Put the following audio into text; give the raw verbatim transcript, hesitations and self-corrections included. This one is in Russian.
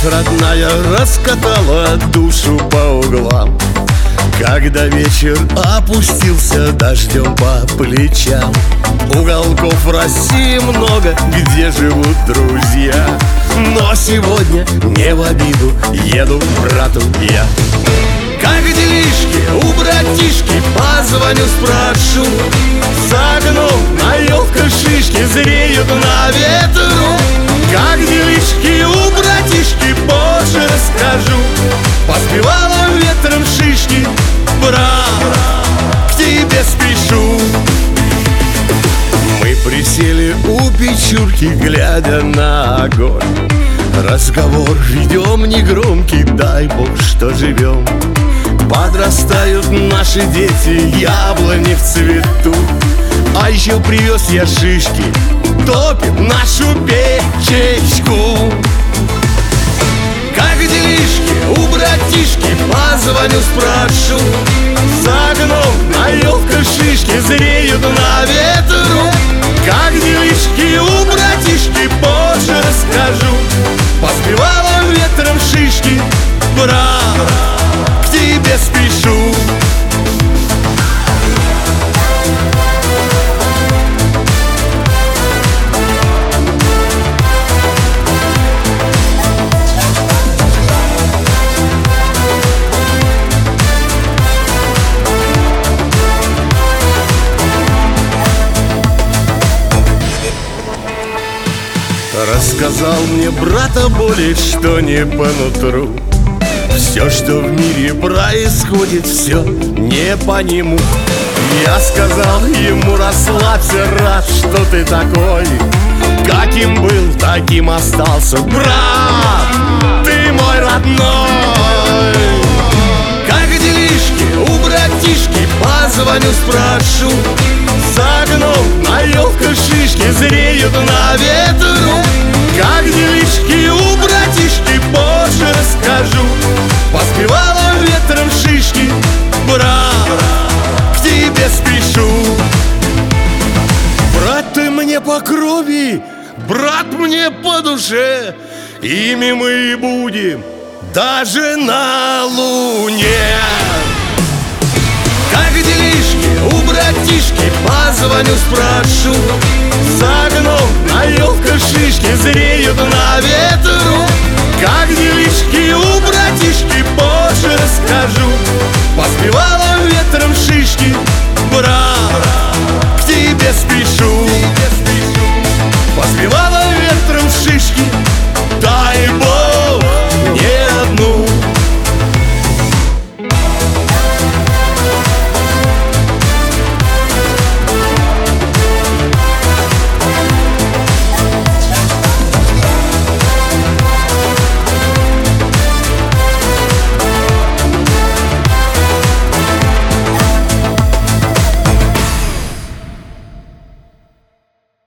родная раскатала душу по углам, когда вечер опустился дождем по плечам. Уголков России много, где живут друзья, но сегодня не в обиду еду к брату я. Как делишки у братишки, позвоню, спрошу. За окном на елках шишки зреют на ветру. Как делишки у братишки, позже расскажу. Поспевала ветром шишки, брат, к тебе спешу. Мы присели у печурки, глядя на огонь. Разговор ведем негромкий, дай бог, что живем. Подрастают наши дети, яблони в цвету. А еще привез я шишки, топим нашу печечку. Как делишки у братишки, позвоню, спрошу. За окном на елках шишки зреют на ветру. Как делишки у братишки, позже расскажу. Поспевала ветром шишки, брат, к тебе спешу. Рассказал мне брат о боли, что не по нутру. Все, что в мире происходит, все не по нему. Я сказал ему: расслабься, рад, что ты такой. Каким был, таким остался, брат, ты мой родной. Как делишки у братишки, позвоню, спрошу. За окном на елках шишки зреют на ветру. Как делишки у братишки, позже расскажу. Поспевала ветром шишки, брат, к тебе спешу. Брат, ты мне по крови, брат мне по душе. Ими мы и будем даже на луне. Как делишки у братишки, позвоню, спрошу. За окном на елках шишки зреют на ветру. Как делишки у